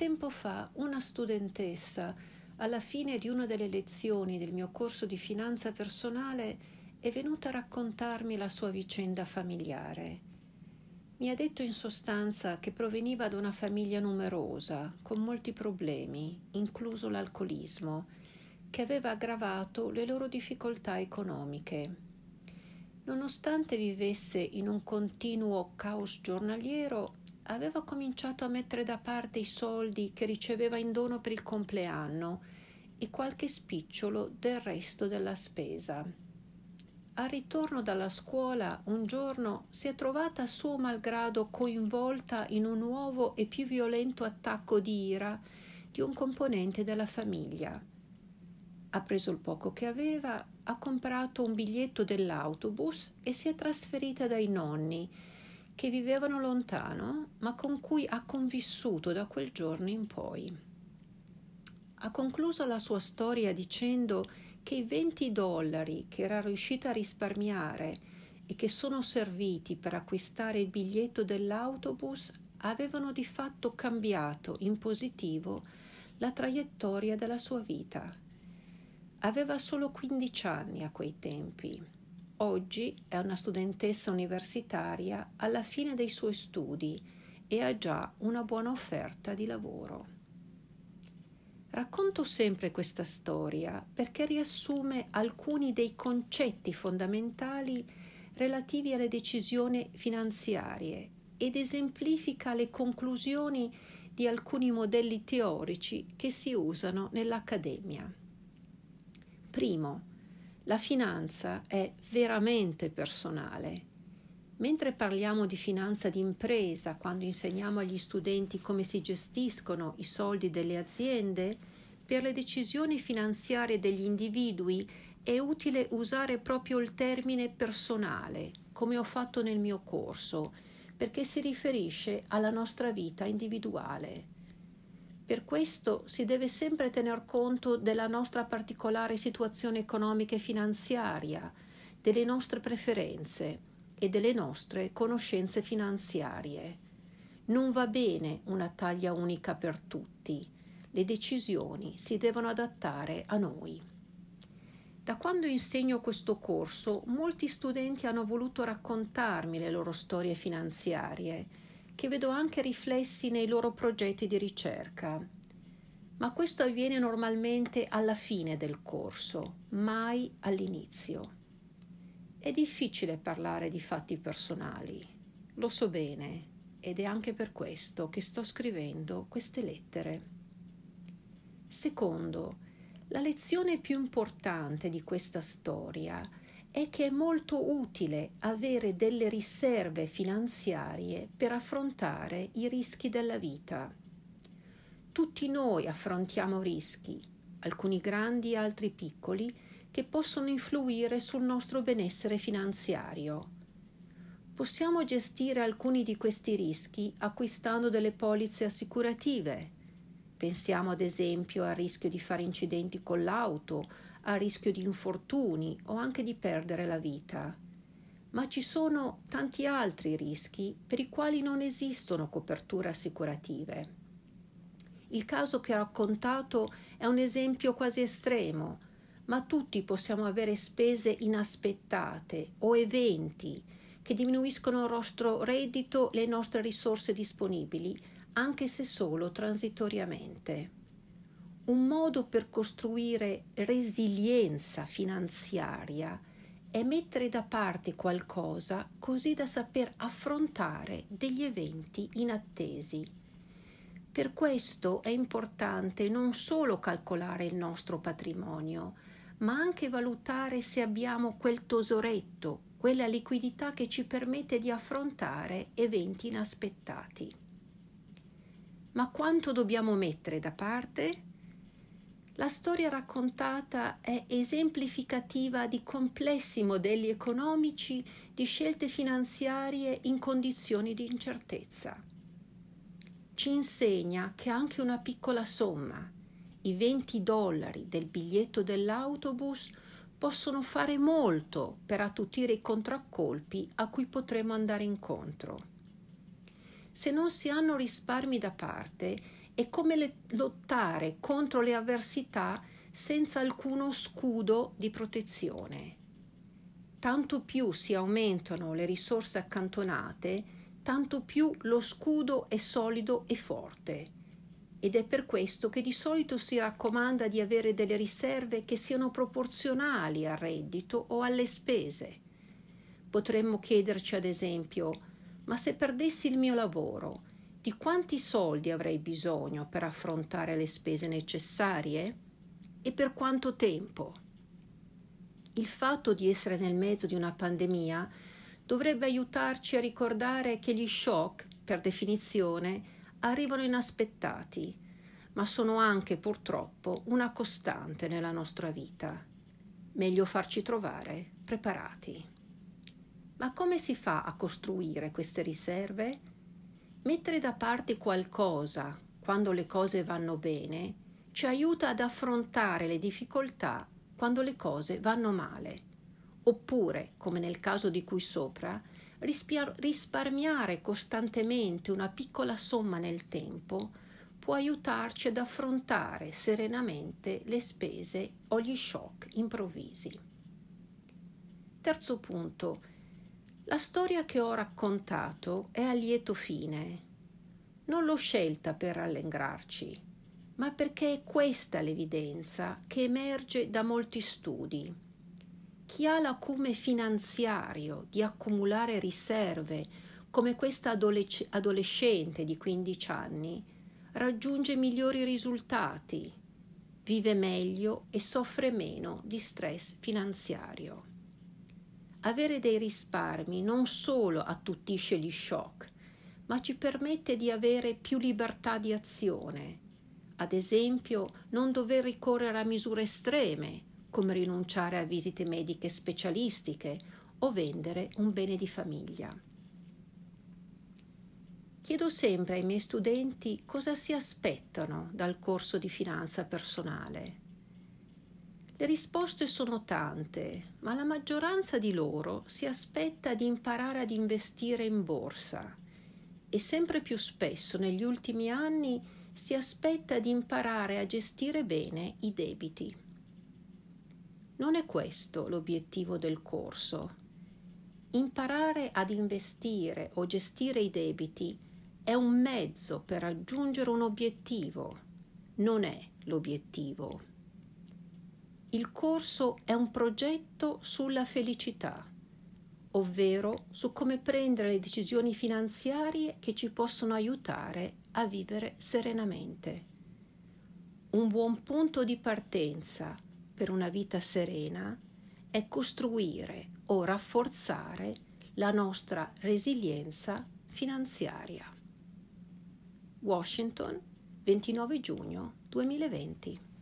tempo fa una studentessa, alla fine di una delle lezioni del mio corso di finanza personale, è venuta a raccontarmi la sua vicenda familiare. Mi ha detto in sostanza che proveniva da una famiglia numerosa, con molti problemi, incluso l'alcolismo, che aveva aggravato le loro difficoltà economiche. Nonostante vivesse in un continuo caos giornaliero, aveva cominciato a mettere da parte i soldi che riceveva in dono per il compleanno e qualche spicciolo del resto della spesa. Al ritorno dalla scuola, un giorno si è trovata a suo malgrado coinvolta in un nuovo e più violento attacco di ira di un componente della famiglia. Ha preso il poco che aveva, ha comprato un biglietto dell'autobus e si è trasferita dai nonni, che vivevano lontano, ma con cui ha convissuto da quel giorno in poi. Ha concluso la sua storia dicendo che i $20 che era riuscita a risparmiare e che sono serviti per acquistare il biglietto dell'autobus avevano di fatto cambiato in positivo la traiettoria della sua vita. Aveva solo 15 anni a quei tempi. Oggi è una studentessa universitaria alla fine dei suoi studi e ha già una buona offerta di lavoro. Racconto sempre questa storia perché riassume alcuni dei concetti fondamentali relativi alle decisioni finanziarie ed esemplifica le conclusioni di alcuni modelli teorici che si usano nell'accademia. Primo, la finanza è veramente personale. Mentre parliamo di finanza d'impresa, quando insegniamo agli studenti come si gestiscono i soldi delle aziende, per le decisioni finanziarie degli individui è utile usare proprio il termine personale, come ho fatto nel mio corso, perché si riferisce alla nostra vita individuale. Per questo si deve sempre tener conto della nostra particolare situazione economica e finanziaria, delle nostre preferenze e delle nostre conoscenze finanziarie. Non va bene una taglia unica per tutti. Le decisioni si devono adattare a noi. Da quando insegno questo corso, molti studenti hanno voluto raccontarmi le loro storie finanziarie, che vedo anche riflessi nei loro progetti di ricerca. Ma questo avviene normalmente alla fine del corso, mai all'inizio. È difficile parlare di fatti personali, lo so bene, ed è anche per questo che sto scrivendo queste lettere. Secondo, la lezione più importante di questa storia è che è molto utile avere delle riserve finanziarie per affrontare i rischi della vita. Tutti noi affrontiamo rischi, alcuni grandi e altri piccoli, che possono influire sul nostro benessere finanziario. Possiamo gestire alcuni di questi rischi acquistando delle polizze assicurative. Pensiamo ad esempio al rischio di fare incidenti con l'auto, al rischio di infortuni o anche di perdere la vita. Ma ci sono tanti altri rischi per i quali non esistono coperture assicurative. Il caso che ho raccontato è un esempio quasi estremo, ma tutti possiamo avere spese inaspettate o eventi che diminuiscono il nostro reddito e le nostre risorse disponibili, anche se solo transitoriamente. Un modo per costruire resilienza finanziaria è mettere da parte qualcosa così da saper affrontare degli eventi inattesi. Per questo è importante non solo calcolare il nostro patrimonio, ma anche valutare se abbiamo quel tesoretto, quella liquidità che ci permette di affrontare eventi inaspettati. Ma quanto dobbiamo mettere da parte? La storia raccontata è esemplificativa di complessi modelli economici di scelte finanziarie in condizioni di incertezza. Ci insegna che anche una piccola somma, i $20 del biglietto dell'autobus, possono fare molto per attutire i contraccolpi a cui potremo andare incontro. Se non si hanno risparmi da parte, È come lottare contro le avversità senza alcuno scudo di protezione. Tanto più si aumentano le risorse accantonate, tanto più lo scudo è solido e forte. Ed è per questo che di solito si raccomanda di avere delle riserve che siano proporzionali al reddito o alle spese. Potremmo chiederci ad esempio: ma se perdessi il mio lavoro, di quanti soldi avrei bisogno per affrontare le spese necessarie? E per quanto tempo? Il fatto di essere nel mezzo di una pandemia dovrebbe aiutarci a ricordare che gli shock, per definizione, arrivano inaspettati, ma sono anche purtroppo una costante nella nostra vita. Meglio farci trovare preparati. Ma come si fa a costruire queste riserve? Mettere da parte qualcosa quando le cose vanno bene ci aiuta ad affrontare le difficoltà quando le cose vanno male. Oppure, come nel caso di cui sopra, risparmiare costantemente una piccola somma nel tempo può aiutarci ad affrontare serenamente le spese o gli shock improvvisi. Terzo punto. La storia che ho raccontato è a lieto fine. Non l'ho scelta per rallegrarci, ma perché è questa l'evidenza che emerge da molti studi. Chi ha l'acume finanziario di accumulare riserve, come questa adolescente di 15 anni, raggiunge migliori risultati, vive meglio e soffre meno di stress finanziario. Avere dei risparmi non solo attutisce gli shock, ma ci permette di avere più libertà di azione. Ad esempio, non dover ricorrere a misure estreme, come rinunciare a visite mediche specialistiche o vendere un bene di famiglia. Chiedo sempre ai miei studenti cosa si aspettano dal corso di finanza personale. Le risposte sono tante, ma la maggioranza di loro si aspetta di imparare ad investire in borsa e sempre più spesso negli ultimi anni si aspetta di imparare a gestire bene i debiti. Non è questo l'obiettivo del corso. Imparare ad investire o gestire i debiti è un mezzo per raggiungere un obiettivo, non è l'obiettivo. Il corso è un progetto sulla felicità, ovvero su come prendere le decisioni finanziarie che ci possono aiutare a vivere serenamente. Un buon punto di partenza per una vita serena è costruire o rafforzare la nostra resilienza finanziaria. Washington, 29 giugno 2020.